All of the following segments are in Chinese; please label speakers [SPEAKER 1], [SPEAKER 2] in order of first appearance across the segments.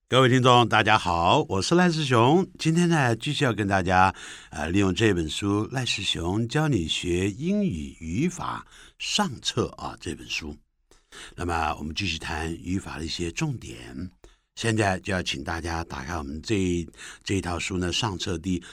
[SPEAKER 1] 各位听众大家好，我是赖世雄。今天呢继续要跟大家利用这本书赖世雄教你学英语语法上册这本书。那么我们继续谈语法的一些重点。现在就要请大家打开我们这一套书呢上册第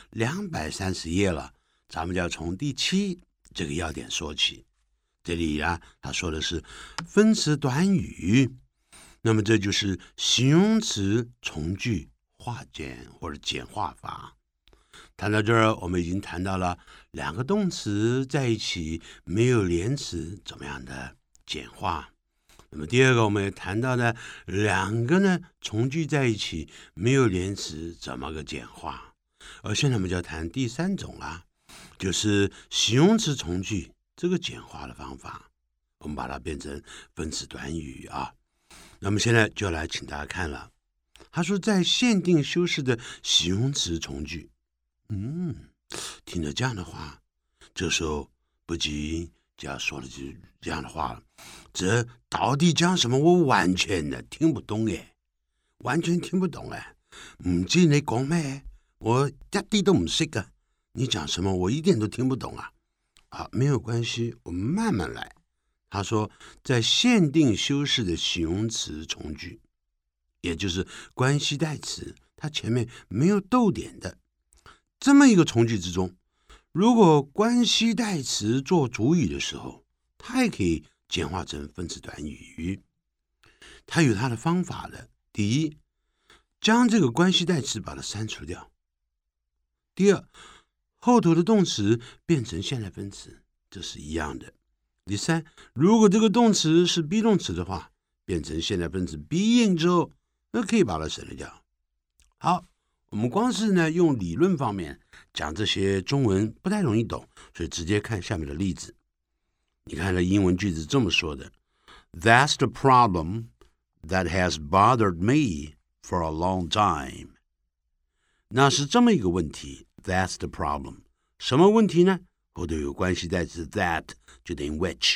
[SPEAKER 1] 230页了，咱们就要从第7这个要点说起。这里啊他说的是分词短语，那么这就是形容词从句化简或者简化法。谈到这儿，我们已经谈到了两个动词在一起没有连词怎么样的简化。那么第二个，我们也谈到了两个呢从句在一起没有连词怎么个简化。而现在我们就要谈第3种啦，就是形容词从句这个简化的方法，我们把它变成分词短语啊。那么现在就来请大家看了，他说在限定修饰的形容词从句，听了这样的话，这时候不禁就要说了句这样的话了，这到底讲什么？我完全的听不懂哎，完全听不懂哎，唔知你講咩，我一啲都唔識噶，你講什麼我一點都聽不懂啊。好，沒有關係，我們慢慢來。他說在限定修飾的形容詞從句，也就是關係代詞，它前面沒有逗點的這麼一個從句之中，如果關係代詞做主語的時候，它也可以簡化成分詞短語。它有它的方法的。第一，將這個關係代詞把它刪除掉。第二，後頭的動詞變成現在分詞，這是一樣的。第三，如果這個動詞是 be 動詞的話，變成現在分詞 being 之後，那可以把它省略掉。好，我們光是呢用理論方面講這些中文不太容易懂，所以直接看下面的例子。你看這英文句子這麼說的 That's the problem that has bothered me for a long time。 那是這麼一個問題 That's the problem。 什麼問題呢？後頭有關係代詞 that 就等於 which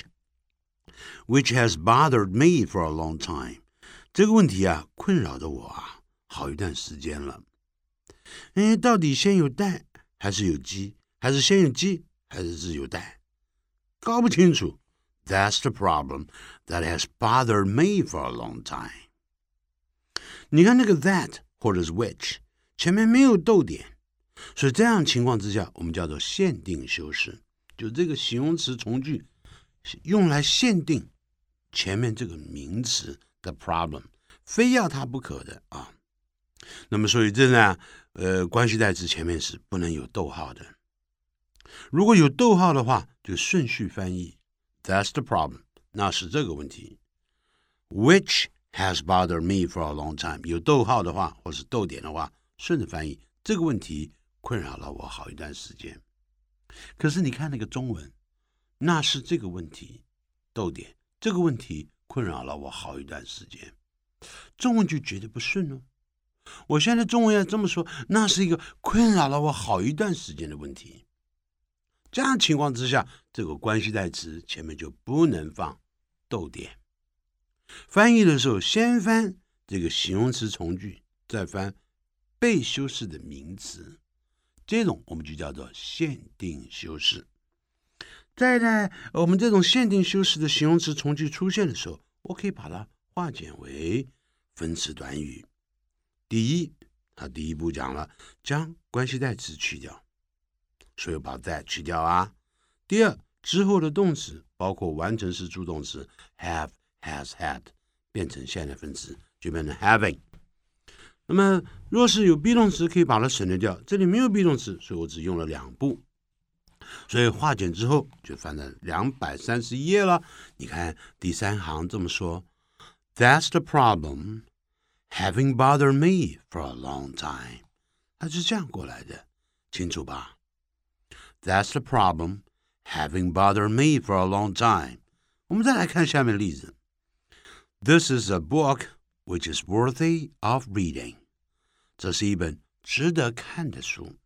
[SPEAKER 1] has bothered me for a long time。 這個問題啊困擾着我啊好一段時間了。到底先有蛋還是有雞，還是先有雞還是有蛋，搞不清楚。 That's the problem that has bothered me for a long time。 你看那個 that 或者是 which 前面沒有逗點，所以這樣情況之下我們叫做限定修飾，就這個形容詞從句用來限定前面這個名詞的 problem， 非要它不可的啊。那麼所以這呢關係代詞前面是不能有逗號的，如果有逗號的話就順序翻譯 That's the problem， 那是這個問題。 Which has bothered me for a long time， 有逗號的話或是逗點的話順着翻譯，這個問題困擾了我好一段時間。可是你看那個中文，那是這個問題逗點，這個問題困擾了我好一段時間，中文就覺得不順哦。我現在中文要這麼說，那是一個困擾了我好一段時間的問題。這樣情況之下，這個關係代詞前面就不能放逗點。翻譯的時候先翻這個形容詞從句，再翻被修飾的名詞，這種我們就叫做限定修飾。再來我們這種限定修飾的形容詞從句出現的時候，我可以把它化簡為分詞短語。第一，他第一步講了將關係代詞去掉，所以把 that 去掉啊。第二，之後的動詞包括完成式助動詞 have has had 變成現在分詞，就變成 having。那麼若是有 be 動詞可以把它省略掉，這裡沒有 be 動詞，所以我只用了2步，所以化簡之後就翻到231頁了。你看第3行這麼說 That's the problem having bothered me for a long time， 它是這樣過來的，清楚吧？ That's the problem having bothered me for a long time。 我們再來看下面的例子 This is a book which is worthy of reading。 這是一本值得看的書。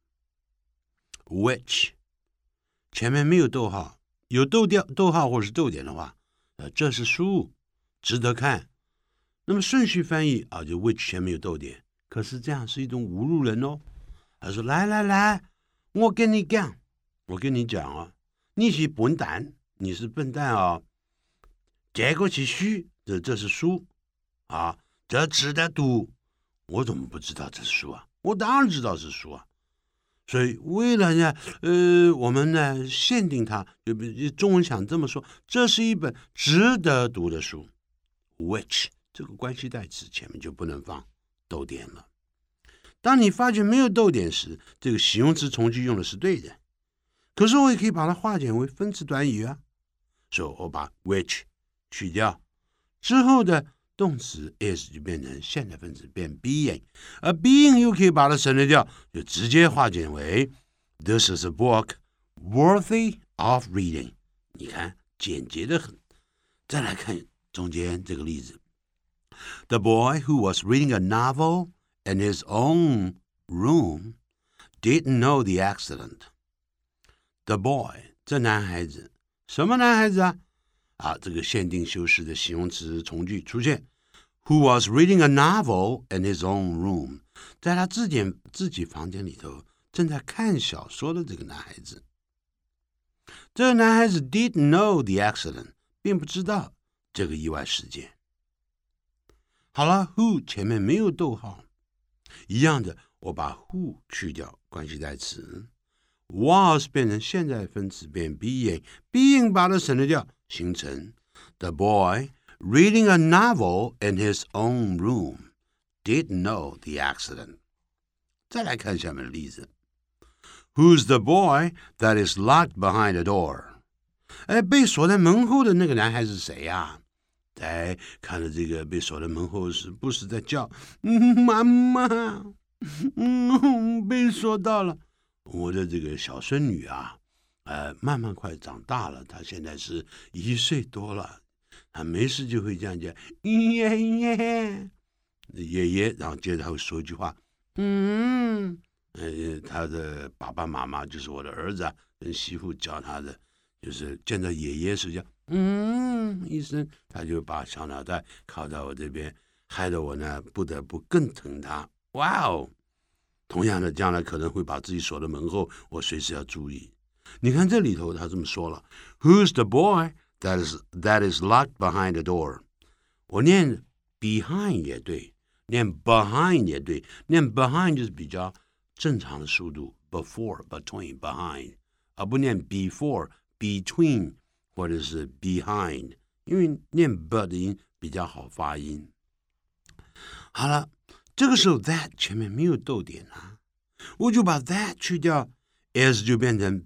[SPEAKER 1] Which 前面沒有逗號，有逗號或是逗點的話，這是書值得看， 那么顺序翻译啊，就 which 前面有逗点，可是这样是一种侮辱人哦。他说：“来，我跟你讲哦，你是笨蛋，你是笨蛋哦。这个是书，这是书啊，这值得读。我怎么不知道这是书啊？我当然知道是书啊。所以为了呢，我们呢限定它，就中文想这么说，这是一本值得读的书。which 这个关系代词前面就不能放逗点了。当你发觉没有逗点时，这个形容词从句用的是对的。可是我也可以把它化简为分词短语啊，所以我把 which 去掉，之后的动词 is 就变成现在分词变 being， 而 being 又可以把它省略掉，就直接化简为 This is a book worthy of reading。 你看简洁得很。再来看中间这个例子， The boy who was reading a novel in his own room didn't know the accident. The boy 这男孩子，什么男孩子啊？这个限定修饰的形容词从句出现 Who was reading a novel in his own room， 在他自己房间里头正在看小说的这个男孩子。这个男孩子 didn't know the accident， 并不知道这个意外事件。好了 who 前面没有逗号，一样的我把 who 去掉关系代词， was 变成现在分词变 being 把它省略掉，形成 The boy reading a novel in his own room didn't know the accident。 再来看下面的例子， Who's the boy that is locked behind the door？ 被锁在门后的那个男孩是谁呀？看着这个被锁在门后时，不时在叫妈妈，被锁到了。我的这个小孙女啊，慢慢快长大了，她现在是1岁多了，她没事就会这样讲爷爷，然后接着她会说一句话，她的爸爸妈妈就是我的儿子跟媳妇教她的，就是见到爷爷时叫一声，他就把小脑袋靠到我这边，害得我呢不得不更疼他。哇哦！同样的，将来可能会把自己锁在门后，我随时要注意。你看这里头他这么说了 ，Who's the boy that is locked behind the door？ 我念 behind 也对，念 behind 也对，念 behind 就是比较正常的速度 ，before、between、behind， 而不念 before、between。或者是 behind， 因为念 but 的音比较好发音。好了，这个时候 that 前面没有逗点啊，我就把 that 去掉 ，is 就变成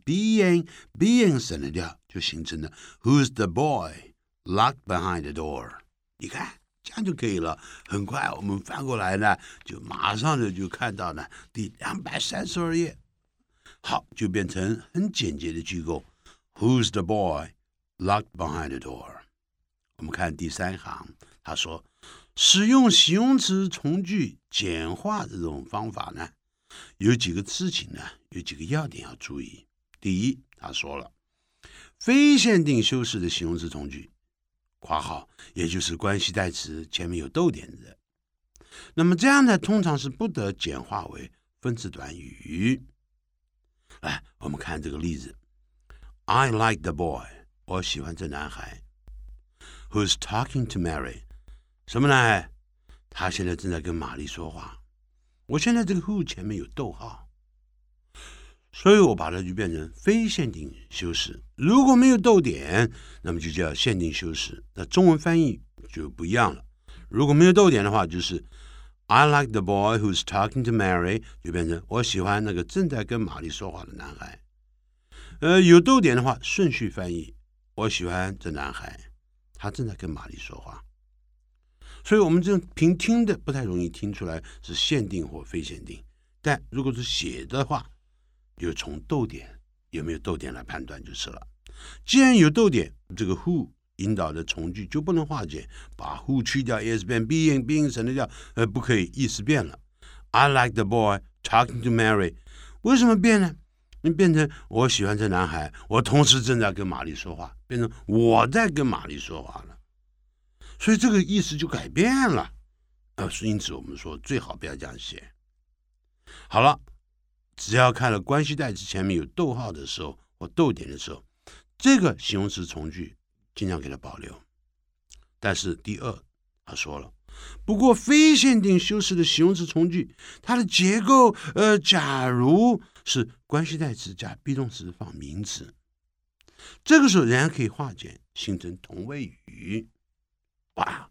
[SPEAKER 1] being 省略掉，就形成了 Who's the boy locked behind the door？ 你看这样就可以了。很快我们翻过来呢，就马上就看到呢第232页。好，就变成很简洁的句构 Who's the boy？Locked behind the door。 我们看第3行，他说使用形容词从句简化这种方法呢，有几个事情呢，有几个要点要注意。第一，他说了非限定修饰的形容词从句括号，也就是关系代词前面有逗点的，那么这样呢通常是不得简化为分词短语。来，我们看这个例子， I like the boy，我喜欢这男孩 Who's talking to Mary？ 什么男孩？他现在正在跟玛丽说话。我现在这个 who 前面有逗号，所以我把它就变成非限定修饰。如果没有逗点，那么就叫限定修饰，那中文翻译就不一样了。如果没有逗点的话，就是 I like the boy who's talking to Mary， 就变成我喜欢那个正在跟玛丽说话的男孩。有逗点的话，顺序翻译，我喜欢这男孩，他正在跟玛丽说话。所以我们这凭听的不太容易听出来是限定或非限定，但如果是写的话，就从逗点有没有逗点来判断就是了。既然有逗点，这个 who 引导的从句就不能化简，把 who 去掉 is 变 being 省略掉，不可以，意思变了。I like the boy talking to Mary， 为什么变呢？你变成我喜欢这男孩，我同时正在跟玛丽说话，变成我在跟玛丽说话了，所以这个意思就改变了。 因此我们说最好不要这样写。好了，只要看了关系代词前面有逗号的时候或逗点的时候，这个形容词从句尽量给它保留。但是第二，他说了，不过非限定修饰的形容词从句，它的结构，假如是关系代词加 be 动词放名词，这个时候仍然可以化简，形成同位语。哇，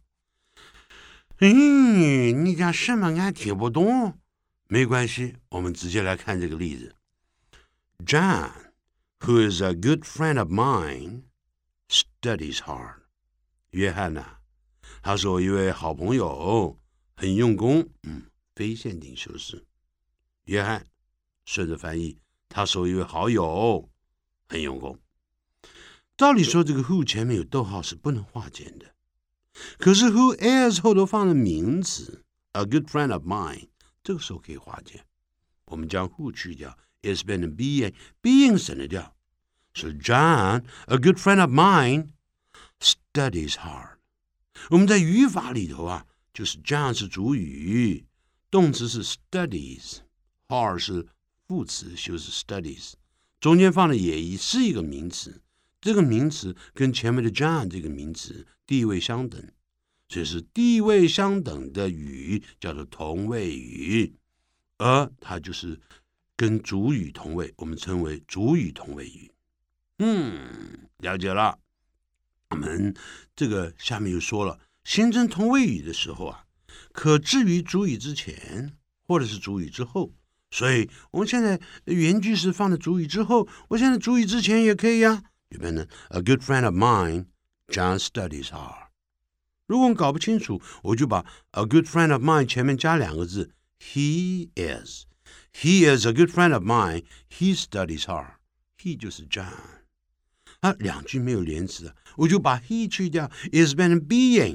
[SPEAKER 1] 你讲什么俺听不懂？没关系，我们直接来看这个例子。John, who is a good friend of mine, studies hard. 约翰啊，他是我一位好朋友，很用功。非限定修饰。约翰，顺着翻译，他是我一位好友，很用功。照理说，这个 who 前面有逗号是不能化简的。可是 who is 后头放了名词 a good friend of mine， 这个时候可以化简。我们将 who 去掉 is 变成 being 省了掉。所以 John, a good friend of mine, studies hard。 我们在语法里头啊，就是 John 是主语，动词是 studies， hard 是副词修饰 studies， 中间放的也是一个名词，这个名词跟前面的 John 这个名词地位相等，所以是地位相等的语叫做同位语，而它就是跟主语同位，我们称为主语同位语。了解了。我们这个下面又说了，形成同位语的时候啊，可置于主语之前或者是主语之后，所以我们现在原句是放在主语之后，我现在主语之前也可以啊，就变成 A good friend of mine, John studies hard。 如果我们搞不清楚，我就把 A good friend of mine 前面加两个字 He is a good friend of mine, he studies hard。 He 就是 John，两句没有连词的，我就把 he 去掉 is 变成 being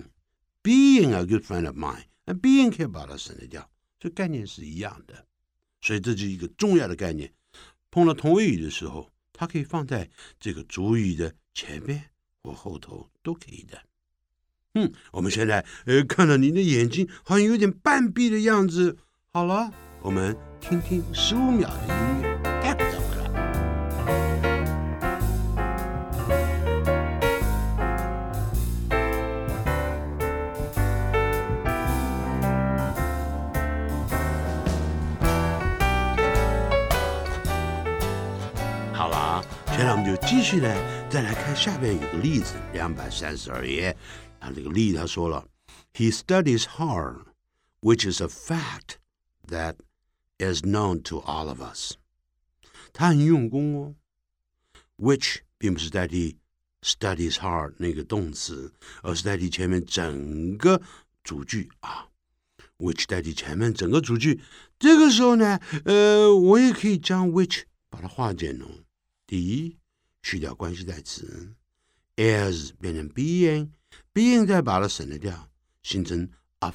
[SPEAKER 1] a good friend of mine， being 可以把它省略掉，所以概念是一样的。所以这是一个重要的概念，碰到同位语的时候，它可以放在这个主语的前面或后头都可以的。我们现在看到你的眼睛好像有点半闭的样子，好了，我们听听15秒的音乐，待会再回来。好了，现在我们就继续呢，再来看下边有个例子，232页。这个例子他说了 He studies hard, which is a fact that is known to all of us。 他很用功哦， which 并不是代替 studies hard 那个动词，而是代替前面整个主句啊， which 代替前面整个主句。这个时候呢，我也可以将 which 把它化简哦。第一，去掉关系代词 is 变成 being 再把它省略掉，形成 a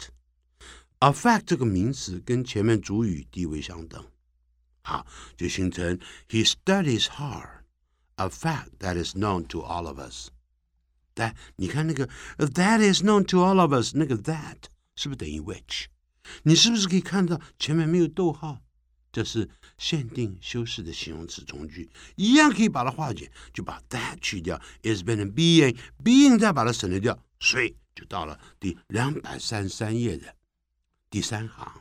[SPEAKER 1] fact。a fact 这个名词跟前面主语地位相等，好，就形成 He studies hard, a fact that is known to all of us。 但你看那个 that is known to all of us， 那个 that 是不是等于 which？ 你是不是可以看到前面没有逗号？这是限定修饰的形容词从句，一样可以把它化简，就把 that 去掉 is 变成 being 再把它省略掉，所以就到了第233页的第3行。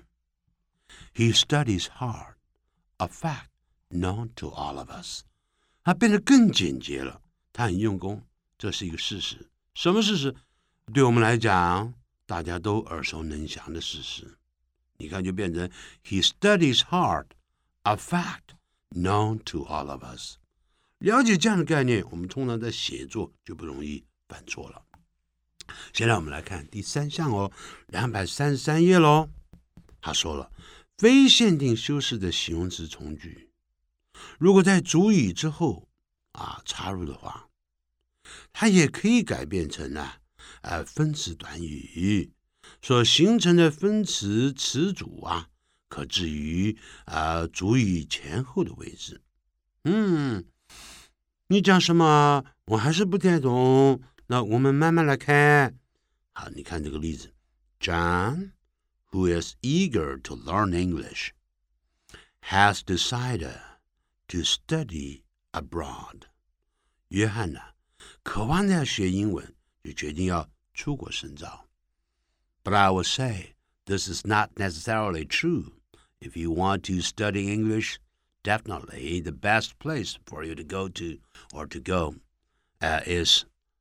[SPEAKER 1] He studies hard, a fact known to all of us。 它变得更简洁了，他很用功，这是一个事实。什么事实？对我们来讲大家都耳熟能详的事实。你看就变成 He studies hard, a fact known to all of us。 了解这样的概念，我们通常在写作就不容易犯错了。现在我们来看第3项哦，233页咯。他说了，非限定修饰的形容词从句，如果在主语之后插入的话，它也可以改变成分词短语所形成的分词词组可置于主语前后的位置。你讲什么？我还是不太懂。那我们慢慢来看。好，你看这个例子 John, who is eager to learn English, has decided to study abroad. 约翰呢，渴望的要学英文，就决定要出国深造。But I will say, this is not necessarily true. If you want to study English, definitely the best place for you to go to or to go is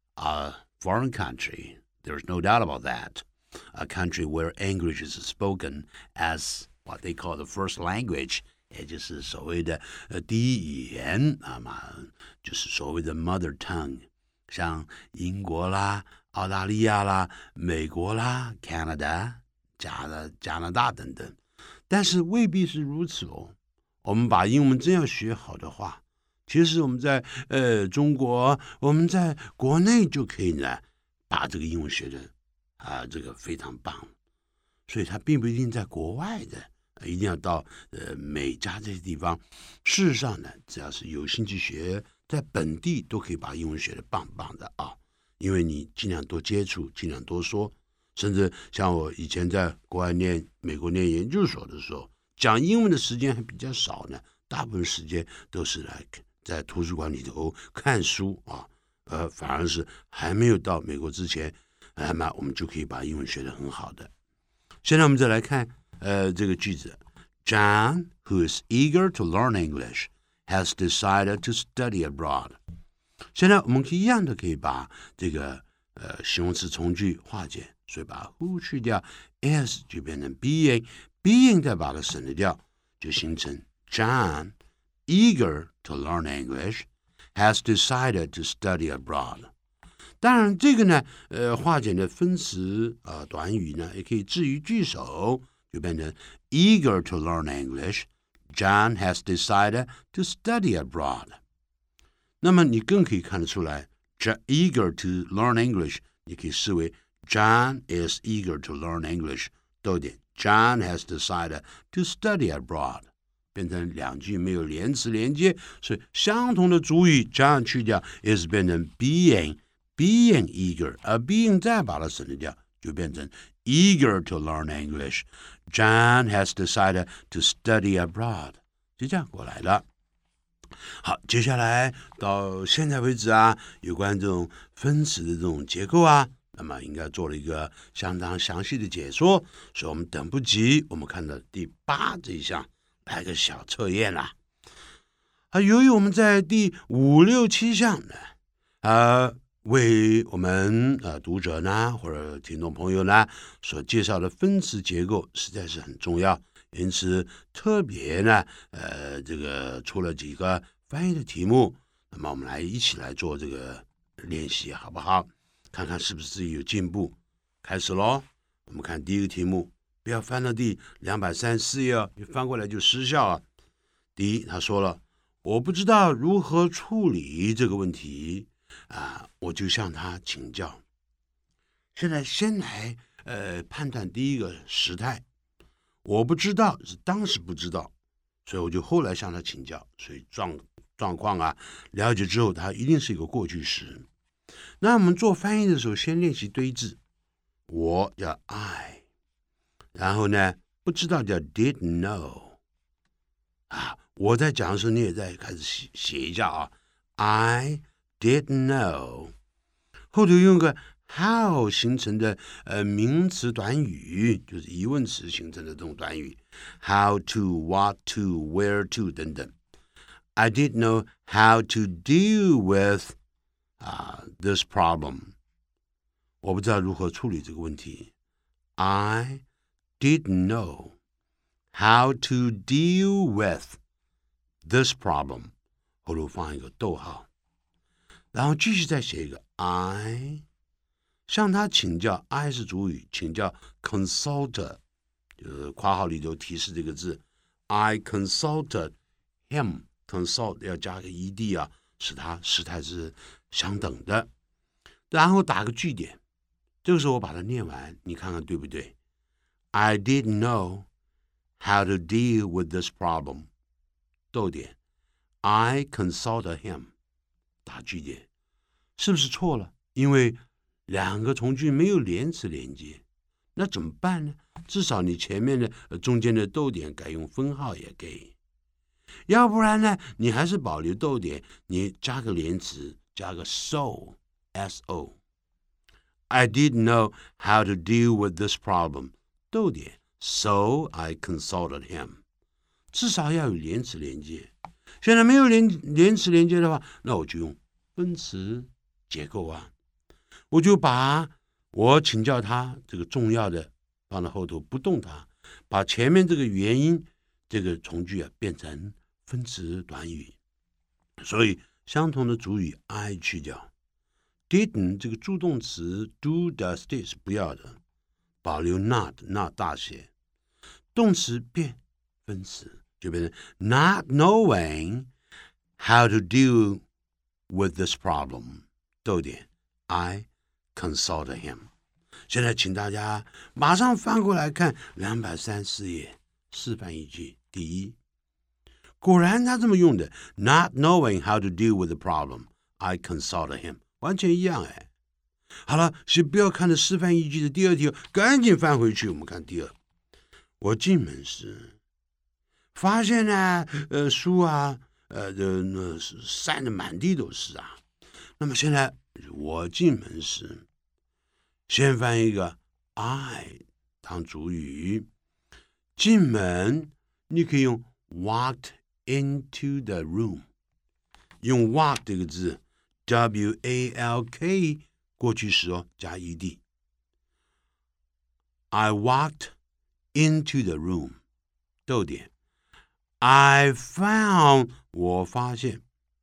[SPEAKER 1] a foreign country. There's no doubt about that. A country where English is spoken as what they call the first language, 也就是所谓的第一语言就是所谓的 mother tongue， 像英国啦、澳大利亚啦、美国啦、Canada、加拿大等等。但是未必是如此哦。我们把英文真要学好的话，其实我们在中国，我们在国内就可以呢，把这个英文学的这个非常棒。所以它并不一定在国外的。一定要到美加这些地方。事实上呢，只要是有兴趣学，在本地都可以把英文学得棒棒的啊！因为你尽量多接触，尽量多说，甚至像我以前在国外美国念研究所的时候，讲英文的时间还比较少呢，大部分时间都是来在图书馆里头看书啊，反而是还没有到美国之前，那我们就可以把英文学得很好的。现在我们再来看。这个句子 John, who is eager to learn English, has decided to study abroad. 现在我们一样的可以把这个形容词从句化简，所以把 who 去掉 is 就变成 being 再把它省略掉，就形成 John, eager to learn English, has decided to study abroad. 当然这个呢化简的分词短语呢也可以置于句首，就变成 eager to learn English, John has decided to study abroad. 那么你更可以看得出来 eager to learn English 你可以视为 John is eager to learn English 逗点 John has decided to study abroad 变成两句没有连词连接，所以相同的主语 John 去掉 is 变成 being eager 而 being 再把它省略掉就变成 eager to learn English. John has decided to study abroad. 就这样过来了。好，接下来到现在为止有关这种分词的这种结构那么应该做了一个相当详细的解说，所以我们等不及，我们看到第8这一项来个小测验啦。由于我们在第5、6、7项呢，为我们读者呢或者听众朋友呢所介绍的分词结构实在是很重要，因此特别呢这个出了几个翻译的题目，那么我们一起来做这个练习好不好？看看是不是自己有进步。开始咯，我们看第一个题目，不要翻到第234页你翻过来就失效第一，他说了，我不知道如何处理这个问题我就向他请教。现在先来判断第一个时态，我不知道是当时不知道，所以我就后来向他请教，所以状况了解之后，它一定是一个过去时。那我们做翻译的时候，先练习堆字，我叫 I， 然后呢不知道叫 didn't know 我在讲的时候，你也在开始写一下I didn't know， 后头用个 how 形成的名词短语，就是疑问词形成的这种短语 how to, what to, where to 等等。I didn't know how to deal with this problem， 我不知道如何处理这个问题。I didn't know how to deal with this problem， 后头放一个逗号，然后继续再写一个 I， 向他请教 I 是主语，请教 consulted， 就是括号里头提示这个字 I consulted him， consult 要加个 ed 使它时态是相等的，然后打个句点，这个时候我把它念完，你看看对不对？ I didn't know how to deal with this problem， 逗点 I consulted him， 打句点，是不是错了？因为两个从句没有连词连接， 那怎么办呢？至少你前面的中间的逗点改用分号也可以，要不然呢，你还是保留逗点，你加个连词，加个 so。I didn't know how to deal with this problem. 逗点 So I consulted him. 至少要有连词连接。现在没有连词连接的话，那我就用分词结构啊。我就把我请教他这个重要的放到后头，不动它，把前面这个原因这个从句啊变成分词短语。所以相同的主语 I 去掉。Didn't 这个助动词 do does did 是不要的，保留 not 大写，动词变分词就变成 not knowing how to deal with this problem 逗点 I consulted him。 现在请大家马上翻过来看234页示范一句。第一，果然他这么用的 not knowing how to deal with the problem I consulted him，完全一样哎。好了，先不要看着示范一句的第二题，赶紧翻回去。我们看第二。我进门时发现呢，书啊，散得满地都是啊。那么现在我进门时，先翻一个 I 当主语，进门你可以用 walked into the room， 用 walk 这个字。W-A-L-K 过去时加 ed。 I walked into the room 逗点 I found 我发现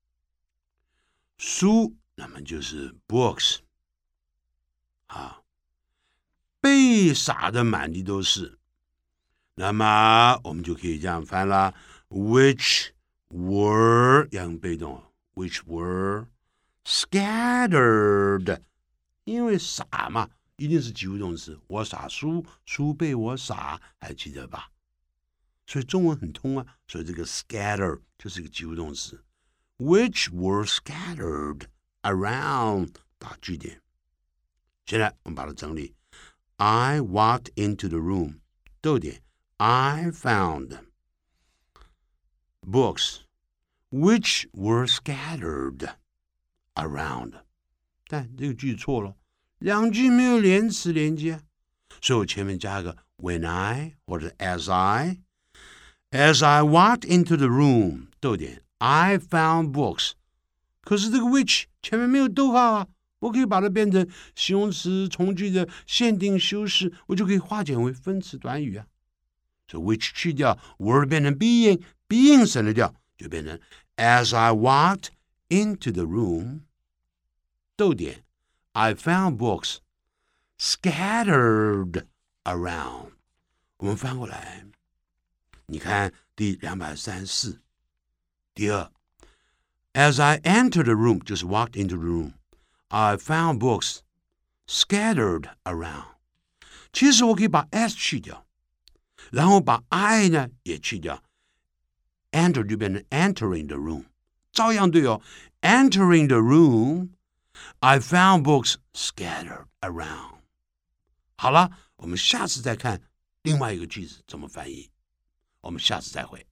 [SPEAKER 1] 书，那么就是 books 啊，被撒的满地都是，那么我们就可以这样翻啦 which were 要用被动 which were scattered， 因为撒嘛，一定是及物动词。我撒书，书被我撒，还记得吧？所以中文很通啊。所以这个 scatter 就是一个及物动词。Which were scattered around 打句点。现在我们把它整理。I walked into the room 逗点 I found books which were scattered around， 但这个句错了，两句没有连词连接，所以我前面加个 when I 或者 as I walked into the room 逗点 I found books， 可是这个 which 前面没有逗号啊，我可以把它变成形容词从句的限定修饰，我就可以化简为分词短语啊。所以 which 去掉 word 变成 being 省了掉，就变成 as I walked into the room 逗点 I found books scattered around。 我们翻过来，你看第234。第二 as I entered the room 就是 walked into the room I found books scattered around。 其实我可以把 s 去掉，然后把 I 呢也去掉， enter 就变成 entering the room，照样对哦。Entering the room, I found books scattered around。 好了，我们下次再看另外一个句子怎么翻译。我们下次再会。